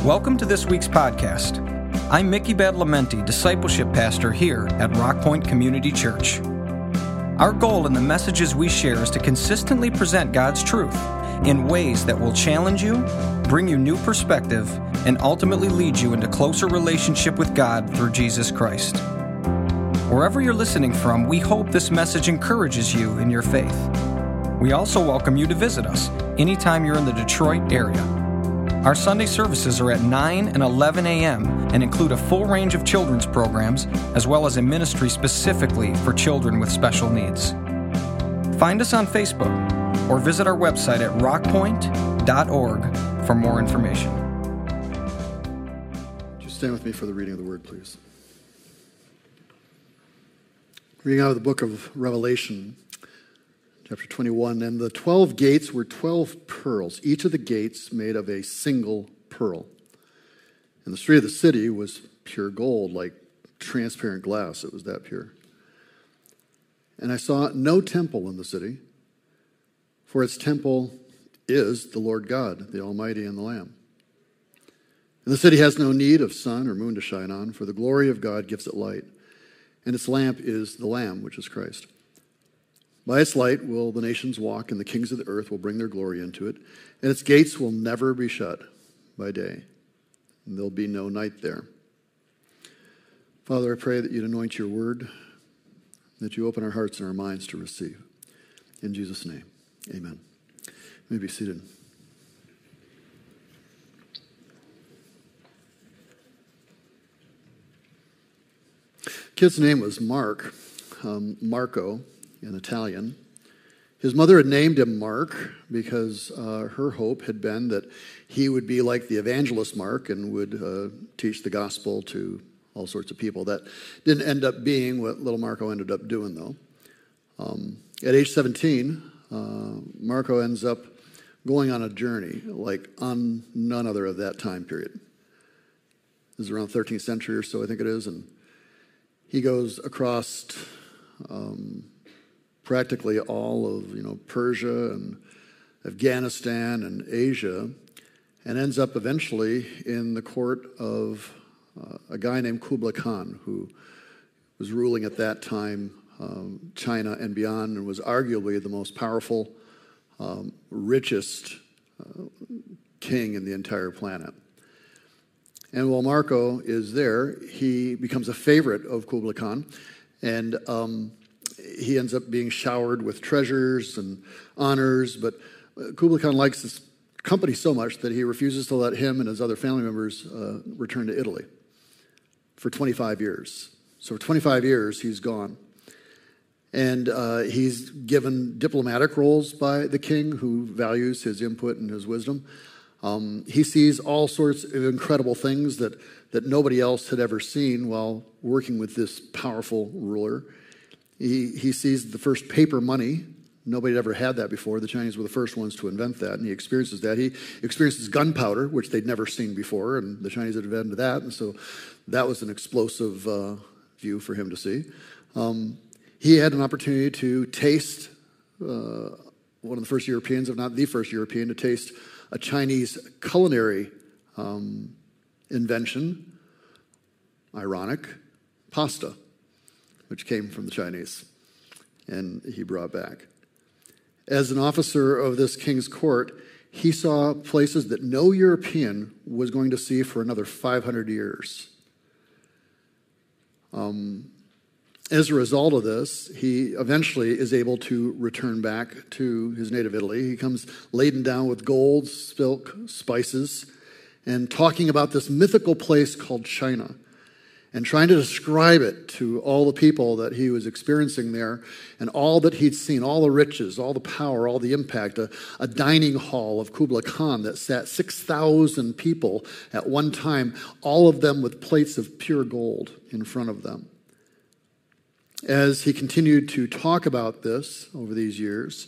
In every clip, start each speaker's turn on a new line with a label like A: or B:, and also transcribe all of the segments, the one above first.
A: Welcome to this week's podcast. I'm Mickey Badalamenti, Discipleship Pastor here at Rock Point Community Church. Our goal in the messages we share is to consistently present God's truth in ways that will challenge you, bring you new perspective, and ultimately lead you into closer relationship with God through Jesus Christ. Wherever you're listening from, we hope this message encourages you in your faith. We also welcome you to visit us anytime you're in the Detroit area. Our Sunday services are at 9 and 11 a.m. and include a full range of children's programs, as well as a ministry specifically for children with special needs. Find us on Facebook or visit our website at rockpoint.org for more information.
B: Just stand with me for the reading of the word, please. Reading out of the book of Revelation, chapter 21, and the 12 gates were 12 pearls, each of the gates made of a single pearl. And the street of the city was pure gold, like transparent glass. It was that pure. And I saw no temple in the city, for its temple is the Lord God, the Almighty, and the Lamb. And the city has no need of sun or moon to shine on, for the glory of God gives it light. And its lamp is the Lamb, which is Christ. By its light will the nations walk, and the kings of the earth will bring their glory into it. And its gates will never be shut by day, and there'll be no night there. Father, I pray that you'd anoint your word, that you open our hearts and our minds to receive. In Jesus' name, amen. You may be seated. Kid's name was Mark, Marco in Italian. His mother had named him Mark because her hope had been that he would be like the evangelist Mark and would teach the gospel to all sorts of people. That didn't end up being what little Marco ended up doing, though. At age 17, Marco ends up going on a journey like on none other of that time period. This is around 13th century or so, I think it is, and he goes across practically all of Persia and Afghanistan and Asia, and ends up eventually in the court of a guy named Kublai Khan, who was ruling at that time China and beyond, and was arguably the most powerful, richest king in the entire planet. And while Marco is there, he becomes a favorite of Kublai Khan, and he ends up being showered with treasures and honors. But Kublai Khan likes this company so much that he refuses to let him and his other family members return to Italy for 25 years. So for 25 years, he's gone. And he's given diplomatic roles by the king, who values his input and his wisdom. He sees all sorts of incredible things that nobody else had ever seen while working with this powerful ruler. He sees the first paper money. Nobody had ever had that before. The Chinese were the first ones to invent that, and he experiences that. He experiences gunpowder, which they'd never seen before, and the Chinese had invented that, and so that was an explosive view for him to see. He had an opportunity to taste, one of the first Europeans, if not the first European, to taste a Chinese culinary invention, ironic, pasta, which came from the Chinese, and he brought back. As an officer of this king's court, he saw places that no European was going to see for another 500 years. As a result of this, he eventually is able to return back to his native Italy. He comes laden down with gold, silk, spices, and talking about this mythical place called China, and trying to describe it to all the people that he was experiencing there, and all that he'd seen, all the riches, all the power, all the impact, a dining hall of Kublai Khan that sat 6,000 people at one time, all of them with plates of pure gold in front of them. As he continued to talk about this over these years,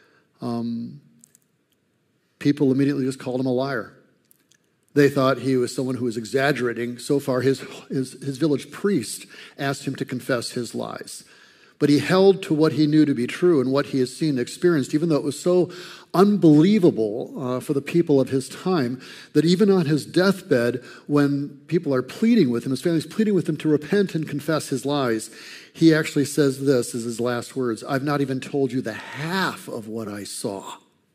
B: people immediately just called him a liar. They thought he was someone who was exaggerating. So far, his village priest asked him to confess his lies. But he held to what he knew to be true and what he has seen and experienced, even though it was so unbelievable for the people of his time that even on his deathbed, when people are pleading with him, his family's pleading with him to repent and confess his lies, he actually says this as his last words: "I've not even told you the half of what I saw."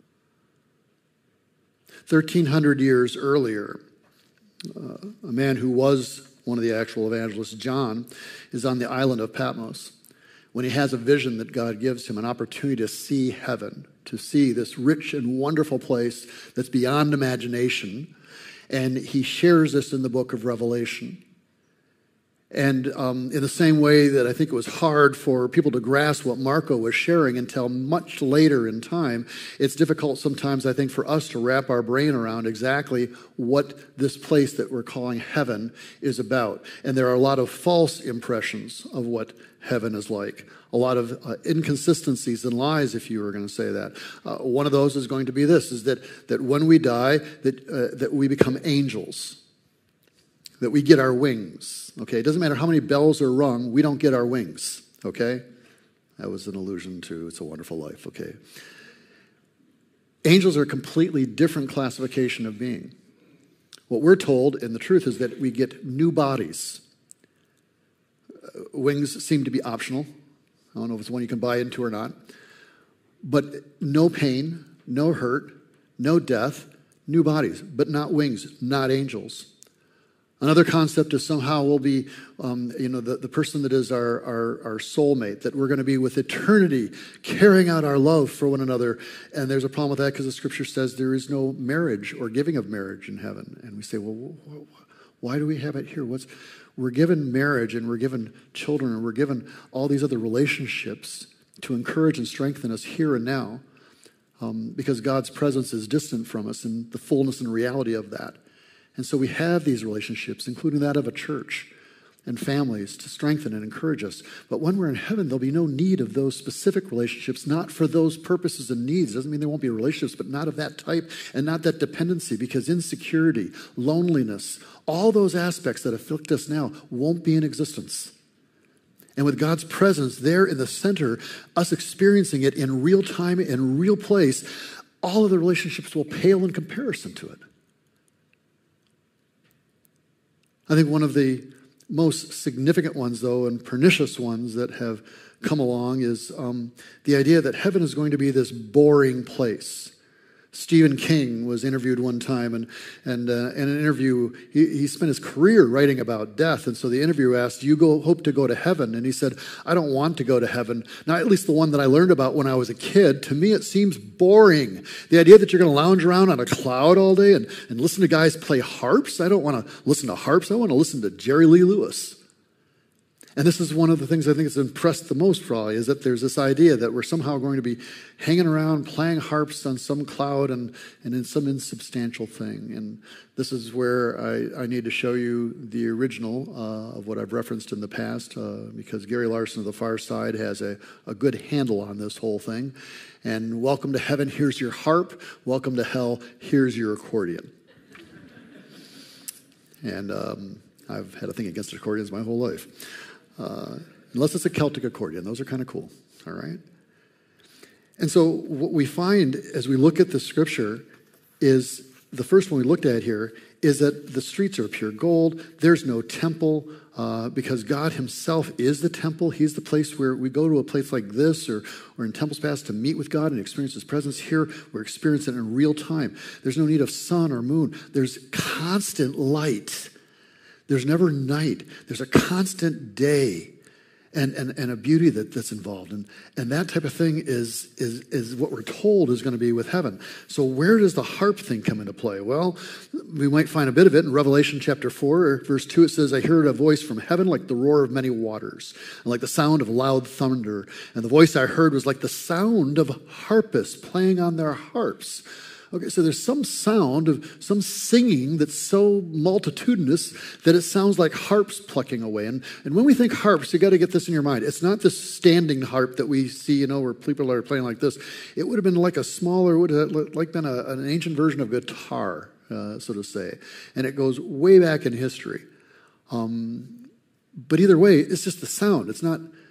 B: 1,300 years earlier, a man who was one of the actual evangelists, John, is on the island of Patmos when he has a vision that God gives him, an opportunity to see heaven, to see this rich and wonderful place that's beyond imagination. And he shares this in the book of Revelation. And in the same way that I think it was hard for people to grasp what Marco was sharing until much later in time, it's difficult sometimes, I think, for us to wrap our brain around exactly what this place that we're calling heaven is about. And there are a lot of false impressions of what heaven is like, a lot of inconsistencies and lies, if you were going to say that. One of those is going to be this, is that when we die, that we become angels, that we get our wings. Okay, it doesn't matter how many bells are rung, we don't get our wings. Okay, that was an allusion to It's a Wonderful Life. Okay, angels are a completely different classification of being. What we're told, and the truth is that we get new bodies. Wings seem to be optional. I don't know if it's one you can buy into or not. But no pain, no hurt, no death, new bodies, but not wings, not angels. Another concept is somehow we'll be, the person that is our soulmate, that we're going to be with eternity, carrying out our love for one another. And there's a problem with that because the scripture says there is no marriage or giving of marriage in heaven. And we say, well, why do we have it here? We're given marriage and we're given children and we're given all these other relationships to encourage and strengthen us here and now because God's presence is distant from us and the fullness and reality of that. And so we have these relationships, including that of a church and families, to strengthen and encourage us. But when we're in heaven, there'll be no need of those specific relationships, not for those purposes and needs. Doesn't mean there won't be relationships, but not of that type and not that dependency, because insecurity, loneliness, all those aspects that afflict us now won't be in existence. And with God's presence there in the center, us experiencing it in real time, in real place, all of the relationships will pale in comparison to it. I think one of the most significant ones, though, and pernicious ones that have come along is the idea that heaven is going to be this boring place. Stephen King was interviewed one time, and in an interview, he spent his career writing about death. And so the interviewer asked, "Do you hope to go to heaven?" And he said, "I don't want to go to heaven. Not at least the one that I learned about when I was a kid. To me, it seems boring. The idea that you're going to lounge around on a cloud all day and listen to guys play harps. I don't want to listen to harps. I want to listen to Jerry Lee Lewis." And this is one of the things I think has impressed the most probably, is that there's this idea that we're somehow going to be hanging around playing harps on some cloud and in some insubstantial thing. And this is where I need to show you the original of what I've referenced in the past, because Gary Larson of the Far Side has a good handle on this whole thing. And welcome to heaven, here's your harp. Welcome to hell, here's your accordion. And I've had a thing against accordions my whole life. Unless it's a Celtic accordion. Those are kind of cool, all right? And so what we find as we look at the scripture is, the first one we looked at here, is that the streets are pure gold. There's no temple because God himself is the temple. He's the place where we go to a place like this or in temples past to meet with God and experience his presence. Here, we're experiencing it in real time. There's no need of sun or moon. There's constant light. There's never night. There's a constant day and a beauty that's involved. And that type of thing is what we're told is going to be with heaven. So where does the harp thing come into play? Well, we might find a bit of it in Revelation chapter 4, verse 2. It says, "I heard a voice from heaven like the roar of many waters, and like the sound of loud thunder. And the voice I heard was like the sound of harpists playing on their harps." Okay, so there's some sound of some singing that's so multitudinous that it sounds like harps plucking away. And when we think harps, you got to get this in your mind. It's not this standing harp that we see, where people are playing like this. It would have been like a smaller, would have like been an ancient version of guitar, so to say. And it goes way back in history. But either way, it's just the sound. It's not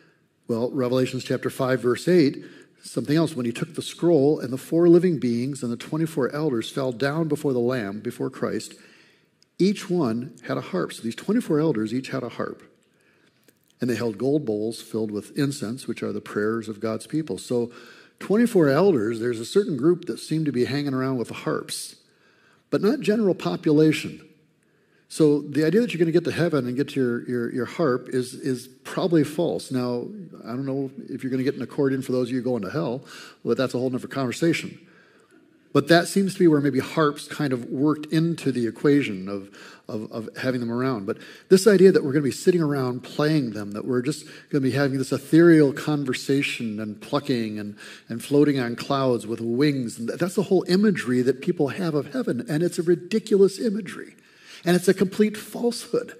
B: Well, Revelations chapter 5, verse 8, something else. When he took the scroll, and the 4 living beings and the 24 elders fell down before the Lamb, before Christ, each one had a harp. So these 24 elders each had a harp. And they held gold bowls filled with incense, which are the prayers of God's people. So 24 elders, there's a certain group that seem to be hanging around with the harps, but not general population. So the idea that you're going to get to heaven and get to your harp is probably false. Now, I don't know if you're going to get an accordion for those of you going to hell, but that's a whole different conversation. But that seems to be where maybe harps kind of worked into the equation of having them around. But this idea that we're going to be sitting around playing them, that we're just going to be having this ethereal conversation and plucking and floating on clouds with wings, and that's the whole imagery that people have of heaven, and it's a ridiculous imagery. And it's a complete falsehood.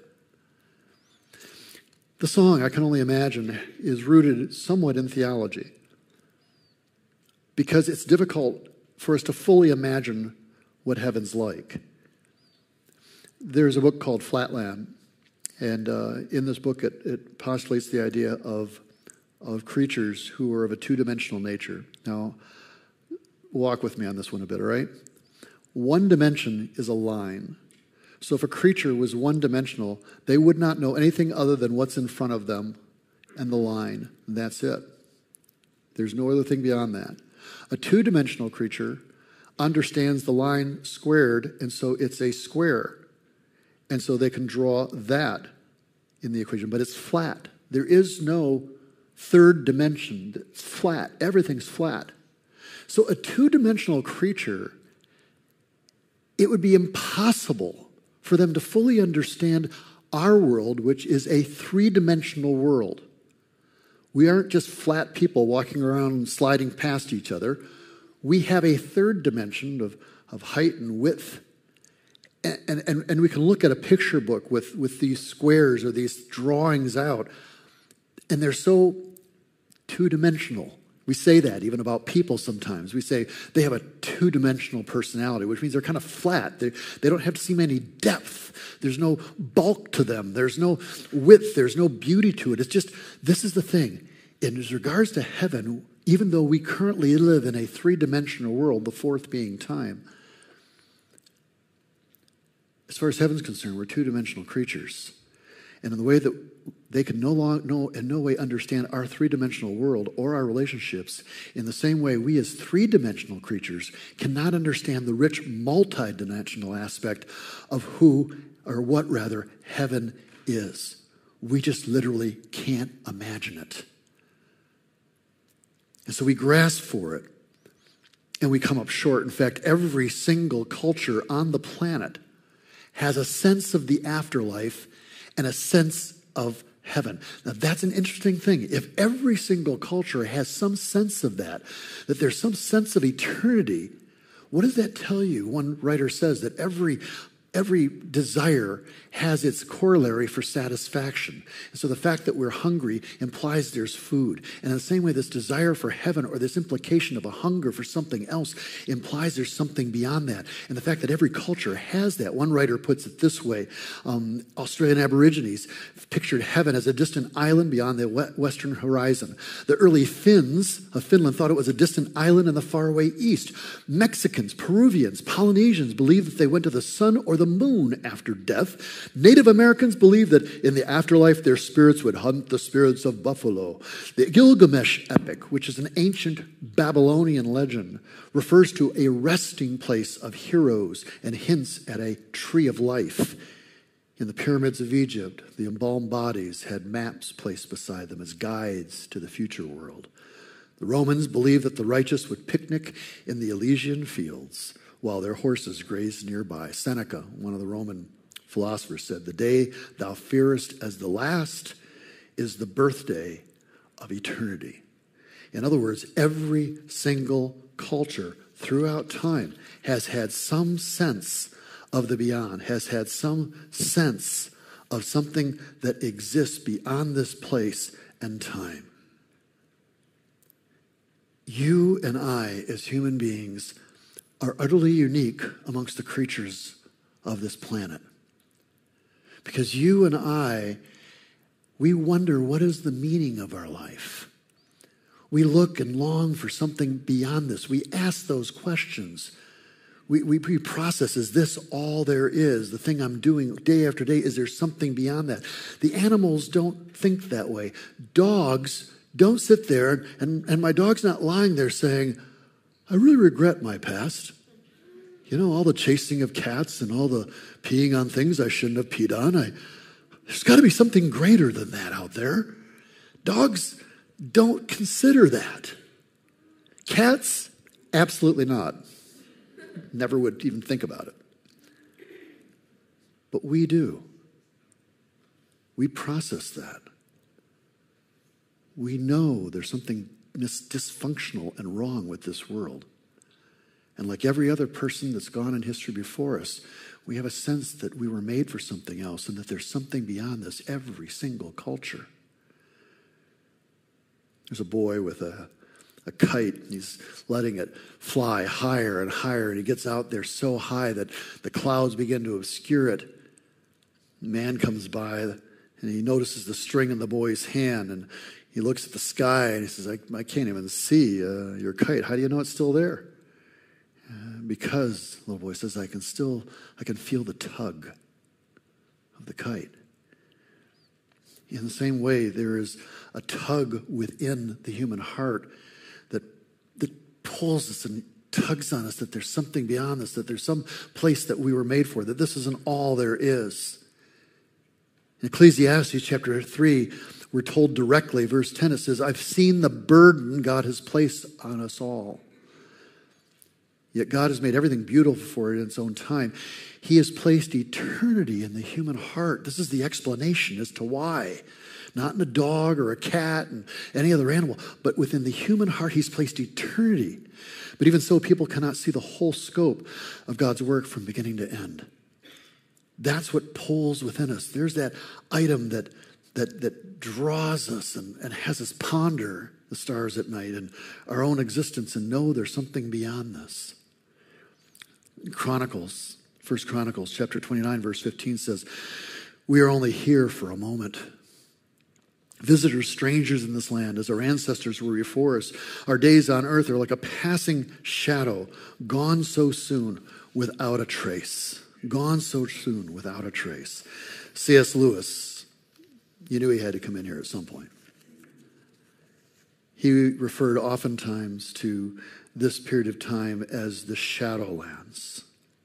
B: The song, I Can Only Imagine, is rooted somewhat in theology because it's difficult for us to fully imagine what heaven's like. There's a book called Flatland, and in this book it postulates the idea of creatures who are of a two-dimensional nature. Now, walk with me on this one a bit, all right? One dimension is a line. So if a creature was one-dimensional, they would not know anything other than what's in front of them and the line. And that's it. There's no other thing beyond that. A two-dimensional creature understands the line squared, and so it's a square. And so they can draw that in the equation, but it's flat. There is no third dimension. It's flat. Everything's flat. So a two-dimensional creature, it would be impossible for them to fully understand our world, which is a three-dimensional world. We aren't just flat people walking around and sliding past each other. We have a third dimension of height and width. And we can look at a picture book with these squares or these drawings out, and they're so two-dimensional. We say that even about people sometimes. We say they have a two-dimensional personality, which means they're kind of flat. They don't have to seem any depth. There's no bulk to them. There's no width. There's no beauty to it. It's just, this is the thing. In regards to heaven, even though we currently live in a three-dimensional world, the fourth being time, as far as heaven's concerned, we're two-dimensional creatures. And in the way that they can in no way understand our three-dimensional world or our relationships, in the same way we as three-dimensional creatures cannot understand the rich multi-dimensional aspect of who, or what rather, heaven is. We just literally can't imagine it. And so we grasp for it, and we come up short. In fact, every single culture on the planet has a sense of the afterlife and a sense of heaven. Now, that's an interesting thing. If every single culture has some sense of that there's some sense of eternity, what does that tell you? One writer says that every desire has its corollary for satisfaction. And so the fact that we're hungry implies there's food. And in the same way, this desire for heaven or this implication of a hunger for something else implies there's something beyond that. And the fact that every culture has that. One writer puts it this way. Australian Aborigines pictured heaven as a distant island beyond the western horizon. The early Finns of Finland thought it was a distant island in the faraway east. Mexicans, Peruvians, Polynesians believed that they went to the sun or the moon after death. Native Americans believed that in the afterlife their spirits would hunt the spirits of buffalo. The Gilgamesh epic, which is an ancient Babylonian legend, refers to a resting place of heroes and hints at a tree of life. In the pyramids of Egypt, the embalmed bodies had maps placed beside them as guides to the future world. The Romans believed that the righteous would picnic in the Elysian fields while their horses grazed nearby. Seneca, one of the Roman philosophers, said, "The day thou fearest as the last is the birthday of eternity." In other words, every single culture throughout time has had some sense of the beyond, has had some sense of something that exists beyond this place and time. You and I, as human beings, are utterly unique amongst the creatures of this planet. Because you and I We wonder, what is the meaning of our life? We look and long for something beyond this. We ask those questions. We process, is this all there is? The thing I'm doing day after day, is there something beyond that? The animals don't think that way. Dogs don't sit there, and my dog's not lying there saying, I really regret my past. You know, all the chasing of cats and all the peeing on things I shouldn't have peed on. There's got to be something greater than that out there. Dogs don't consider that. Cats, absolutely not. Never would even think about it. But we do. We process that. We know there's something dysfunctional and wrong with this world. And like every other person that's gone in history before us, we have a sense that we were made for something else and that there's something beyond this, every single culture. There's a boy with a kite. He's letting it fly higher and higher, and he gets out there so high that the clouds begin to obscure it. A man comes by, and he notices the string in the boy's hand, and he looks at the sky, and he says, I can't even see your kite. How do you know it's still there? Because, the little boy says, I can feel the tug of the kite. In the same way, there is a tug within the human heart that pulls us and tugs on us, that there's something beyond us, that there's some place that we were made for, that this isn't all there is. In Ecclesiastes chapter 3, we're told directly, verse 10, it says, I've seen the burden God has placed on us all. Yet God has made everything beautiful for it in its own time. He has placed eternity in the human heart. This is the explanation as to why. Not in a dog or a cat and any other animal, but within the human heart, he's placed eternity. But even so, people cannot see the whole scope of God's work from beginning to end. That's what pulls within us. There's that item that draws us and has us ponder the stars at night and our own existence and know there's something beyond this. Chronicles, 1 Chronicles chapter 29, verse 15 says, we are only here for a moment. Visitors, strangers in this land, as our ancestors were before us. Our days on earth are like a passing shadow, gone so soon without a trace. Gone so soon without a trace. C.S. Lewis, you knew he had to come in here at some point. He referred oftentimes to this period of time as the Shadowlands.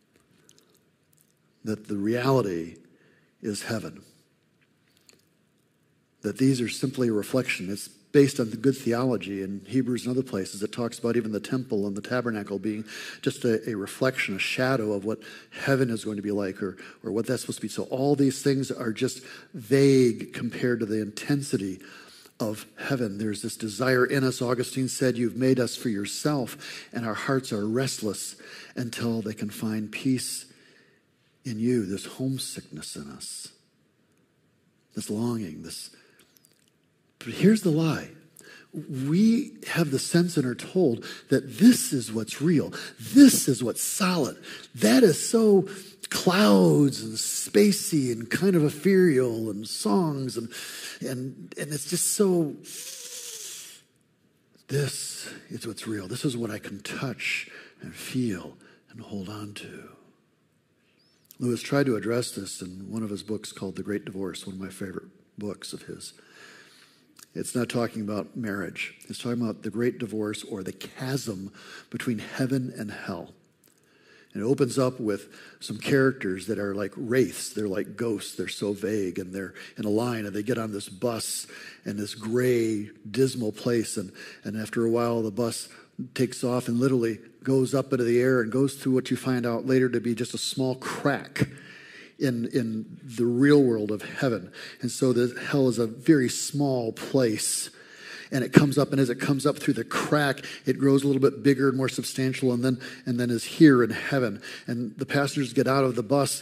B: That the reality is heaven. That these are simply a reflection. It's based on the good theology in Hebrews and other places. It talks about even the temple and the tabernacle being just a reflection, a shadow of what heaven is going to be like or what that's supposed to be. So all these things are just vague compared to the intensity of heaven. There's this desire in us. Augustine said, you've made us for yourself, and our hearts are restless until they can find peace in you, this homesickness in us, this longing, this. But here's the lie. We have the sense and are told that this is what's real. This is what's solid. That is so clouds and spacey and kind of ethereal and songs and it's just so, this is what's real. This is what I can touch and feel and hold on to. Lewis tried to address this in one of his books called The Great Divorce, one of my favorite books of his. It's not talking about marriage. It's talking about the great divorce or the chasm between heaven and hell. And it opens up with some characters that are like wraiths. They're like ghosts. They're so vague, and they're in a line, and they get on this bus in this gray, dismal place. And after a while, the bus takes off and literally goes up into the air and goes through what you find out later to be just a small crack in the real world of heaven. And so the hell is a very small place. And it comes up, and as it comes up through the crack, it grows a little bit bigger and more substantial, and then is here in heaven. And the passengers get out of the bus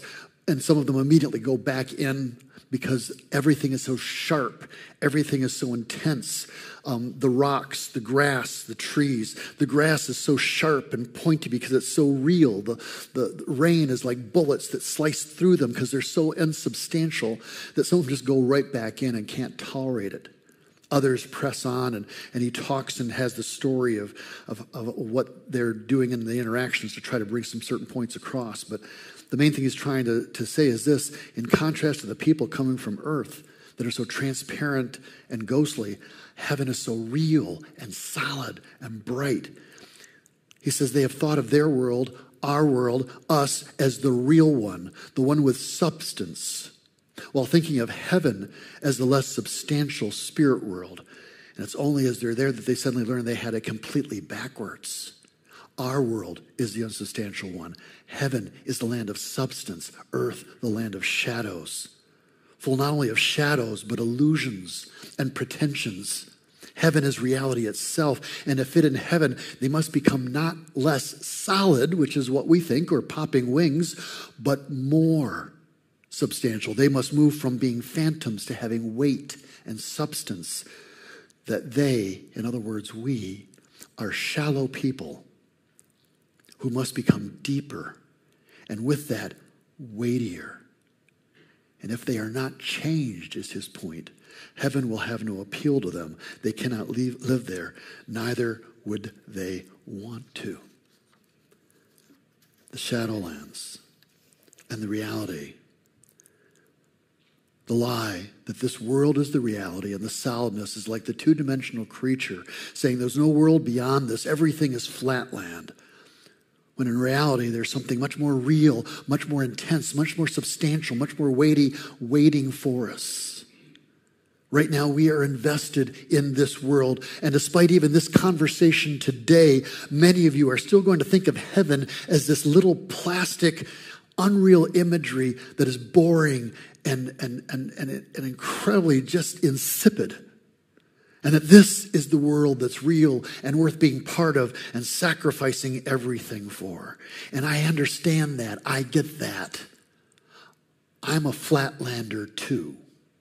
B: And some of them immediately go back in because everything is so sharp. Everything is so intense. The rocks, the grass, the trees. The grass is so sharp and pointy because it's so real. The rain is like bullets that slice through them because they're so insubstantial that some of them just go right back in and can't tolerate it. Others press on, and he talks and has the story of what they're doing in the interactions to try to bring some certain points across. But the main thing he's trying to say is this: in contrast to the people coming from earth that are so transparent and ghostly, heaven is so real and solid and bright. He says they have thought of their world, our world, us, as the real one, the one with substance, while thinking of heaven as the less substantial spirit world. And it's only as they're there that they suddenly learn they had it completely backwards. Our world is the unsubstantial one. Heaven is the land of substance. Earth, the land of shadows. Full not only of shadows, but illusions and pretensions. Heaven is reality itself. And to fit in heaven, they must become not less solid, which is what we think, or popping wings, but more substantial. They must move from being phantoms to having weight and substance. That they, in other words, we, are shallow people who must become deeper, and with that, weightier. And if they are not changed, is his point, heaven will have no appeal to them. They cannot live there, neither would they want to. The Shadowlands and the reality. The lie that this world is the reality and the solidness is like the two-dimensional creature saying there's no world beyond this, everything is flatland. When in reality, there's something much more real, much more intense, much more substantial, much more weighty waiting for us. Right now, we are invested in this world. And despite even this conversation today, many of you are still going to think of heaven as this little plastic, unreal imagery that is boring and incredibly just insipid. And that this is the world that's real and worth being part of and sacrificing everything for. And I understand that. I get that. I'm a flatlander too.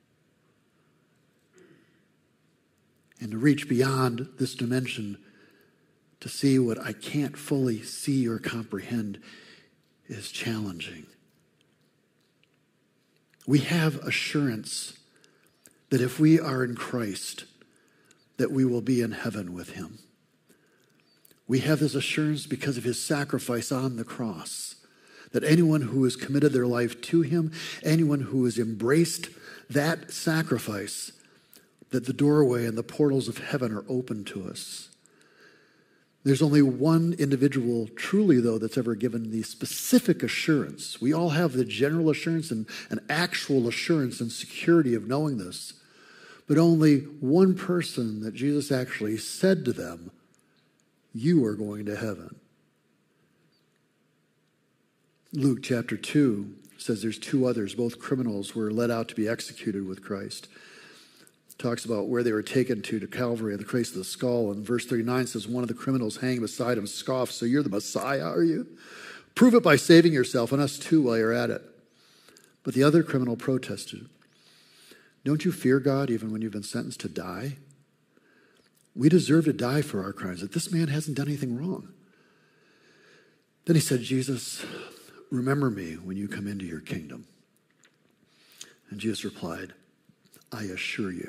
B: And to reach beyond this dimension to see what I can't fully see or comprehend is challenging. We have assurance that if we are in Christ, that we will be in heaven with him. We have this assurance because of his sacrifice on the cross, that anyone who has committed their life to him, anyone who has embraced that sacrifice, that the doorway and the portals of heaven are open to us. There's only one individual truly, though, that's ever given the specific assurance. We all have the general assurance and an actual assurance and security of knowing this. But only one person that Jesus actually said to them, you are going to heaven. Luke chapter 2 says there's two others, both criminals, were led out to be executed with Christ. It talks about where they were taken to Calvary at the place of the skull. And verse 39 says, one of the criminals hanging beside him scoffed, so you're the Messiah, are you? Prove it by saving yourself and us too while you're at it. But the other criminal protested, don't you fear God even when you've been sentenced to die? We deserve to die for our crimes, that this man hasn't done anything wrong. Then he said, Jesus, remember me when you come into your kingdom. And Jesus replied, I assure you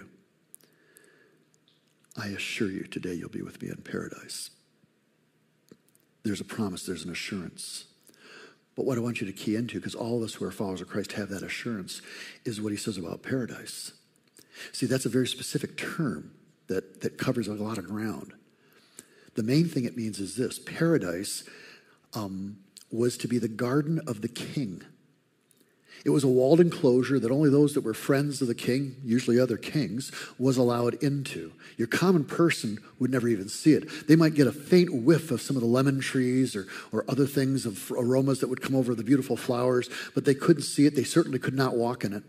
B: today you'll be with me in paradise. There's a promise, there's an assurance. But what I want you to key into, because all of us who are followers of Christ have that assurance, is what he says about paradise. See, that's a very specific term that covers a lot of ground. The main thing it means is this. Paradise was to be the garden of the king. It was a walled enclosure that only those that were friends of the king, usually other kings, was allowed into. Your common person would never even see it. They might get a faint whiff of some of the lemon trees or other things of aromas that would come over the beautiful flowers, but they couldn't see it. They certainly could not walk in it.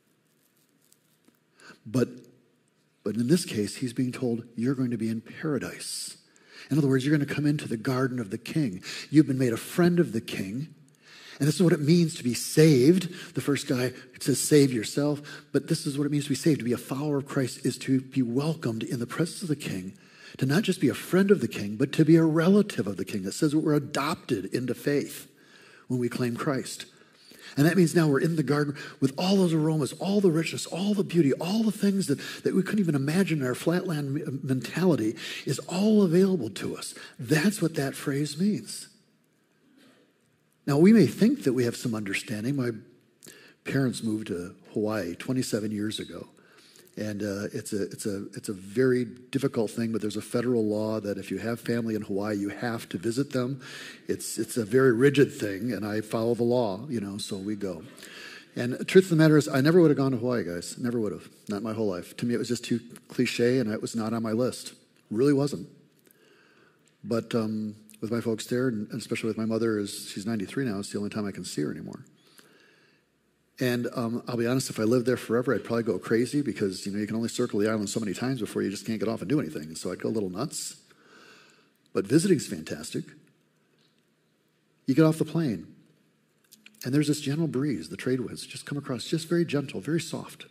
B: But in this case, he's being told, you're going to be in paradise. In other words, you're going to come into the garden of the king. You've been made a friend of the king. And this is what it means to be saved. The first guy says, save yourself. But this is what it means to be saved. To be a follower of Christ is to be welcomed in the presence of the King, to not just be a friend of the King, but to be a relative of the King. It says that we're adopted into faith when we claim Christ. And that means now we're in the garden with all those aromas, all the richness, all the beauty, all the things that we couldn't even imagine in our flatland mentality is all available to us. That's what that phrase means. Now, we may think that we have some understanding. My parents moved to Hawaii 27 years ago. And it's a very difficult thing, but there's a federal law that if you have family in Hawaii, you have to visit them. It's a very rigid thing, and I follow the law, so we go. And the truth of the matter is, I never would have gone to Hawaii, guys. Never would have. Not my whole life. To me, it was just too cliche, and it was not on my list. Really wasn't. But with my folks there, and especially with my mother, she's 93 now, it's the only time I can see her anymore. And I'll be honest, if I lived there forever, I'd probably go crazy because, you can only circle the island so many times before you just can't get off and do anything. And so I'd go a little nuts. But visiting's fantastic. You get off the plane, and there's this gentle breeze, the trade winds, just come across, just very gentle, very soft.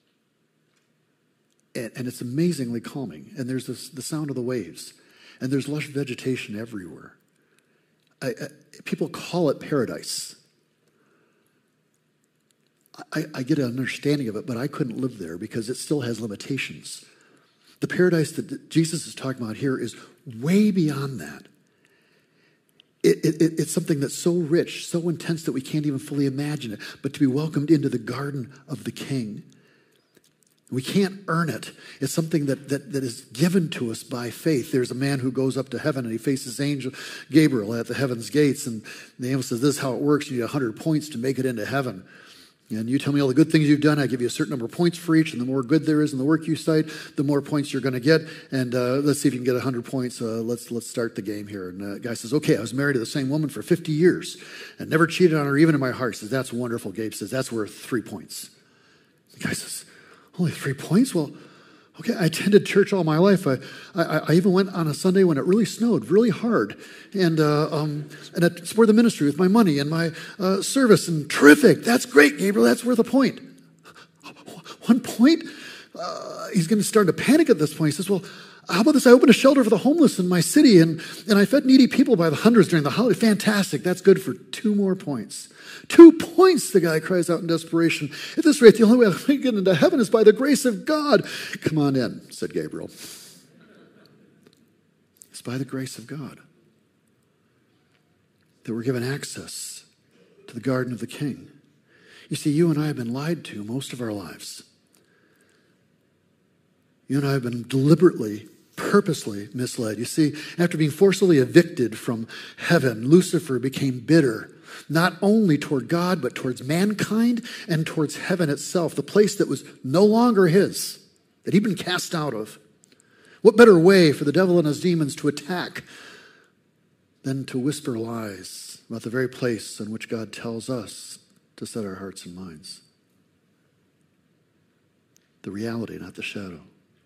B: And it's amazingly calming. And there's the sound of the waves. And there's lush vegetation everywhere. People call it paradise. I get an understanding of it, but I couldn't live there because it still has limitations. The paradise that Jesus is talking about here is way beyond that. It's something that's so rich, so intense that we can't even fully imagine it, but to be welcomed into the garden of the King. We can't earn it. It's something that is given to us by faith. There's a man who goes up to heaven and he faces angel Gabriel at the heaven's gates, and the angel says, this is how it works. You need 100 points to make it into heaven. And you tell me all the good things you've done. I give you a certain number of points for each. And the more good there is in the work you cite, the more points you're going to get. And let's see if you can get 100 points. Let's start the game here. And the guy says, okay, I was married to the same woman for 50 years and never cheated on her even in my heart. He says, that's wonderful. Gabe says, that's worth 3 points. The guy says, only 3 points? Well, okay, I attended church all my life. I even went on a Sunday when it really snowed really hard. And I supported the ministry with my money and my service. And terrific. That's great, Gabriel. That's worth a point. 1 point? He's going to start to panic at this point. He says, well, how about this? I opened a shelter for the homeless in my city, and I fed needy people by the hundreds during the holiday. Fantastic. That's good for 2 more points. 2 points, the guy cries out in desperation. At this rate, the only way I get into heaven is by the grace of God. Come on in, said Gabriel. It's by the grace of God that we're given access to the garden of the King. You see, you and I have been lied to most of our lives. You and I have been deliberately, purposely misled. You see, after being forcibly evicted from heaven, Lucifer became bitter, not only toward God, but towards mankind and towards heaven itself, the place that was no longer his, that he'd been cast out of. What better way for the devil and his demons to attack than to whisper lies about the very place in which God tells us to set our hearts and minds? The reality, not the shadow.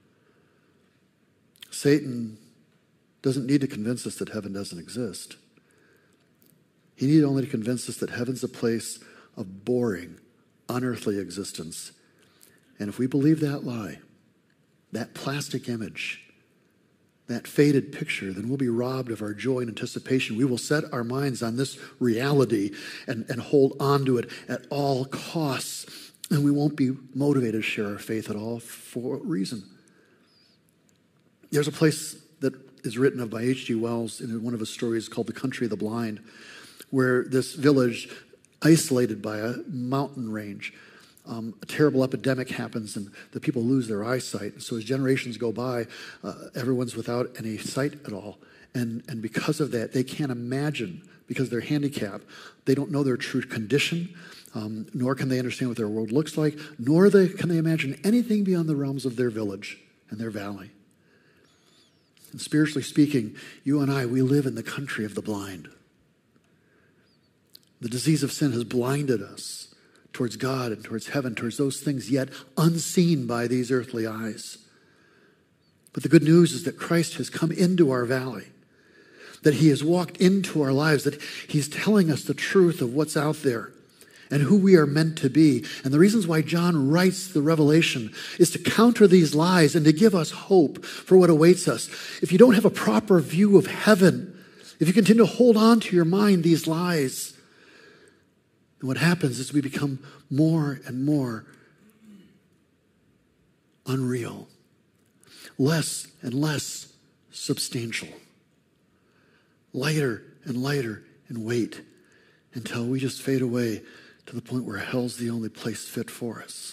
B: Satan doesn't need to convince us that heaven doesn't exist. He needed only to convince us that heaven's a place of boring, unearthly existence. And if we believe that lie, that plastic image, that faded picture, then we'll be robbed of our joy and anticipation. We will set our minds on this reality and hold on to it at all costs. And we won't be motivated to share our faith at all. For what reason? There's a place that is written of by H.G. Wells in one of his stories called The Country of the Blind, where this village, isolated by a mountain range, a terrible epidemic happens and the people lose their eyesight. And so as generations go by, everyone's without any sight at all. And because of that, they can't imagine, because they're handicapped, they don't know their true condition, nor can they understand what their world looks like, nor can they imagine anything beyond the realms of their village and their valley. And spiritually speaking, you and I, we live in the country of the blind. The disease of sin has blinded us towards God and towards heaven, towards those things yet unseen by these earthly eyes. But the good news is that Christ has come into our valley. that he has walked into our lives, that he's telling us the truth of what's out there and who we are meant to be. And the reasons why John writes the Revelation is to counter these lies and to give us hope for what awaits us. If you don't have a proper view of heaven, if you continue to hold on to your mind these lies, then what happens is we become more and more unreal, less and less substantial, lighter and lighter in weight, until we just fade away to the point where hell's the only place fit for us.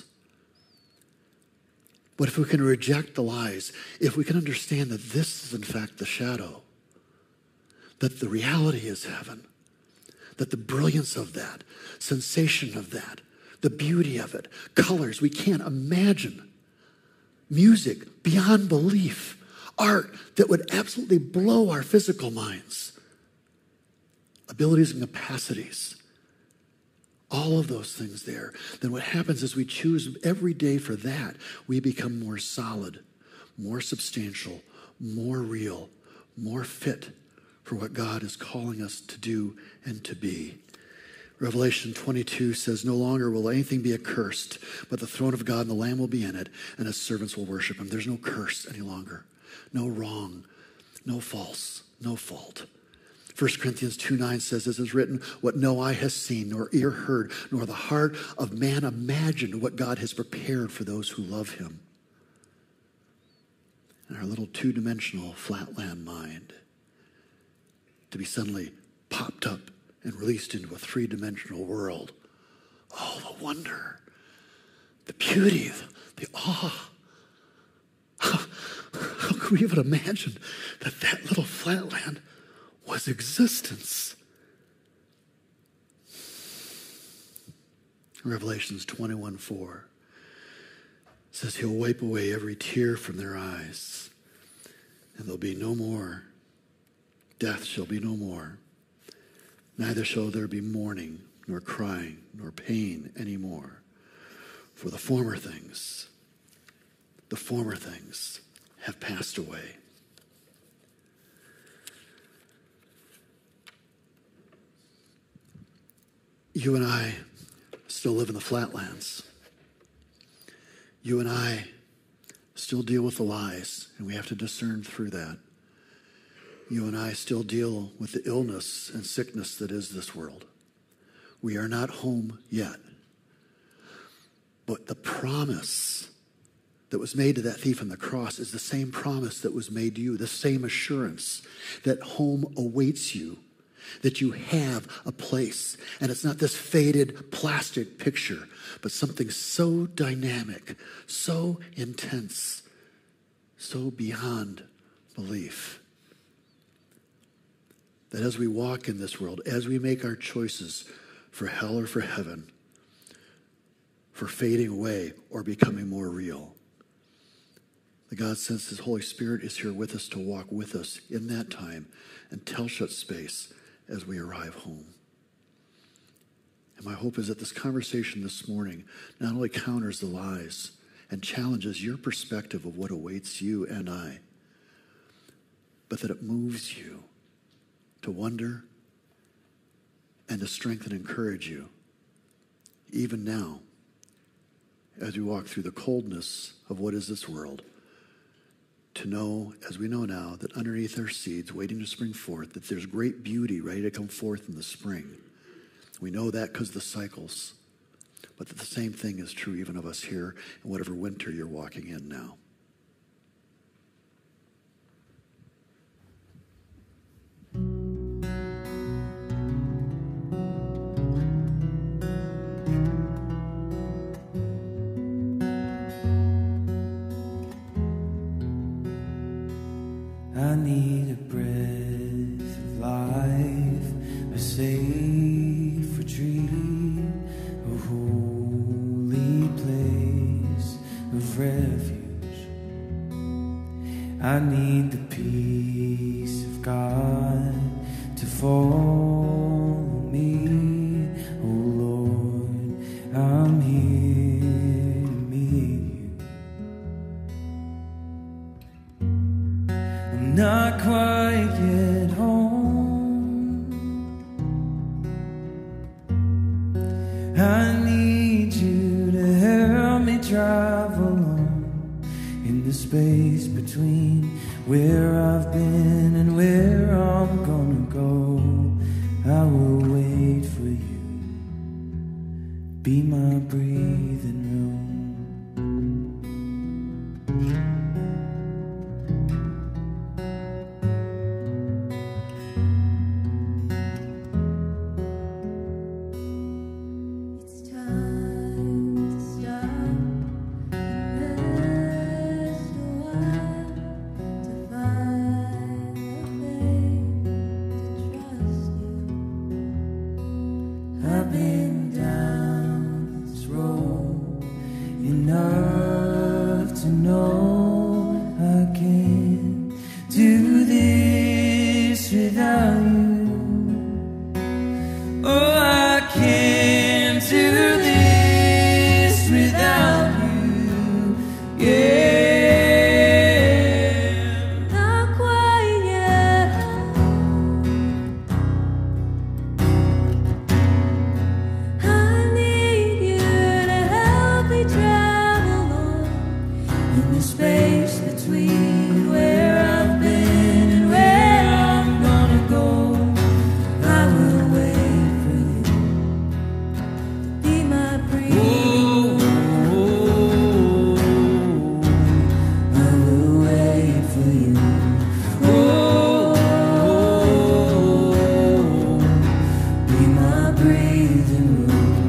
B: But if we can reject the lies, if we can understand that this is in fact the shadow, that the reality is heaven, that the brilliance of that, sensation of that, the beauty of it, colors we can't imagine, music beyond belief, art that would absolutely blow our physical minds, abilities and capacities, all of those things there, then what happens is we choose every day for that. We become more solid, more substantial, more real, more fit for what God is calling us to do and to be. Revelation 22 says, no longer will anything be accursed, but the throne of God and the Lamb will be in it, and his servants will worship him. There's no curse any longer, no wrong, no false, no fault. 1 Corinthians 2:9 says, as is written, what no eye has seen, nor ear heard, nor the heart of man imagined, what God has prepared for those who love him. And our little two-dimensional flatland mind to be suddenly popped up and released into a three-dimensional world. Oh, the wonder, the beauty, the awe. How could we even imagine that that little flatland was existence? Revelations 21:4 says he'll wipe away every tear from their eyes, and there'll be no more. Death shall be no more. Neither shall there be mourning, nor crying, nor pain anymore. For the former things have passed away. You and I still live in the flatlands. You and I still deal with the lies, and we have to discern through that. You and I still deal with the illness and sickness that is this world. We are not home yet. But the promise that was made to that thief on the cross is the same promise that was made to you, the same assurance that home awaits you, that you have a place. And it's not this faded plastic picture, but something so dynamic, so intense, so beyond belief. That as we walk in this world, as we make our choices for hell or for heaven, for fading away or becoming more real, that God sends his Holy Spirit is here with us to walk with us in that time and tell shut space as we arrive home. And my hope is that this conversation this morning not only counters the lies and challenges your perspective of what awaits you and I, but that it moves you to wonder and to strengthen and encourage you, even now, as we walk through the coldness of what is this world, to know, as we know now, that underneath our seeds waiting to spring forth, that there's great beauty ready to come forth in the spring. We know that because of the cycles, but that the same thing is true even of us here in whatever winter you're walking in now.
C: I need a breath of life, a safe retreat, a holy place of refuge. I need the peace of God to follow me. Oh Lord, I'm here to meet you. I'm not quite yet home. I need you to help me travel on in the space between where I've been and where I'm gonna go. I will wait for you. Be my breathing room. I've been down this road enough to know I can't do this without you. Oh, I can't do this without you. Yeah, not quite yet. Space between where I've been and where I'm gonna go. I will wait for you to be my breathing. I will wait for you. Be my breathing room.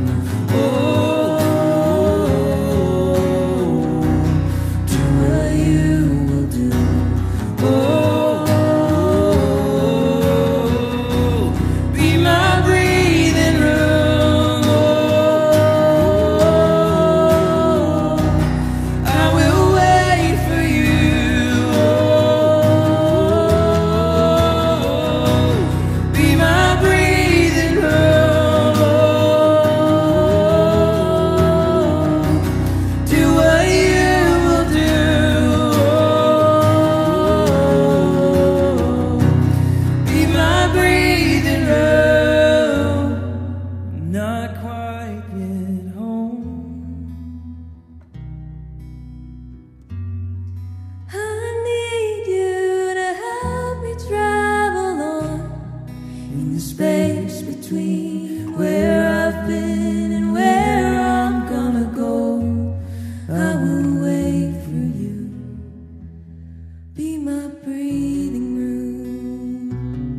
C: Space between where I've been and where I'm gonna go. I will wait for you. Be my breathing room.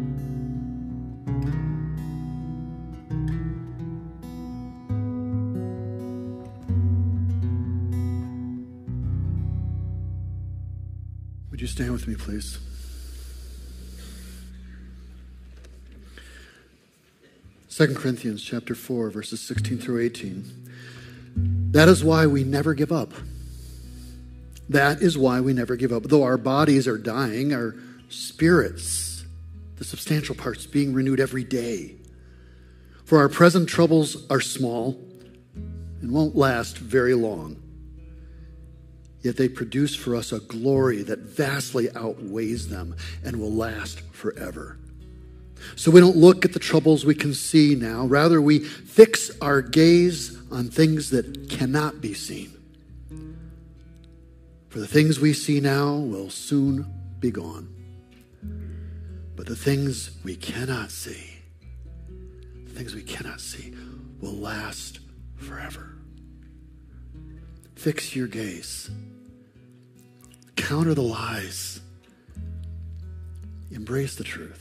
B: Would you stand with me, please? Second Corinthians chapter 4, verses 16 through 18. That is why we never give up. That is why we never give up. Though our bodies are dying, our spirits, the substantial parts, being renewed every day. For our present troubles are small and won't last very long. Yet they produce for us a glory that vastly outweighs them and will last forever. So we don't look at the troubles we can see now. Rather, we fix our gaze on things that cannot be seen. For the things we see now will soon be gone. But the things we cannot see, will last forever. Fix your gaze. Counter the lies. Embrace the truth.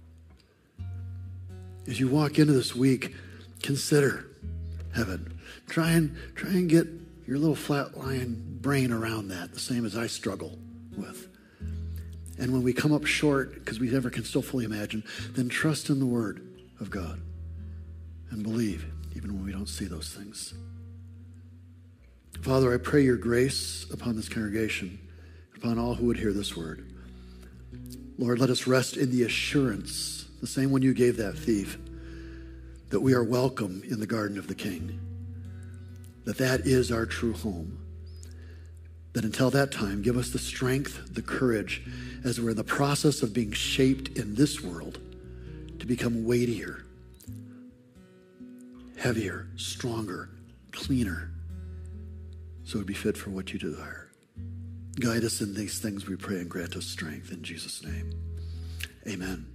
B: As you walk into this week, consider heaven. Try and get your little flat-lying brain around that, the same as I struggle with. And when we come up short, because we never can still fully imagine, then trust in the Word of God and believe, even when we don't see those things. Father, I pray your grace upon this congregation, upon all who would hear this word. Lord, let us rest in the assurance, the same one you gave that thief, that we are welcome in the garden of the King, that is our true home. That until that time, give us the strength, the courage, as we're in the process of being shaped in this world to become weightier, heavier, stronger, cleaner, so it would be fit for what you desire. Guide us in these things, we pray, and grant us strength in Jesus' name. Amen.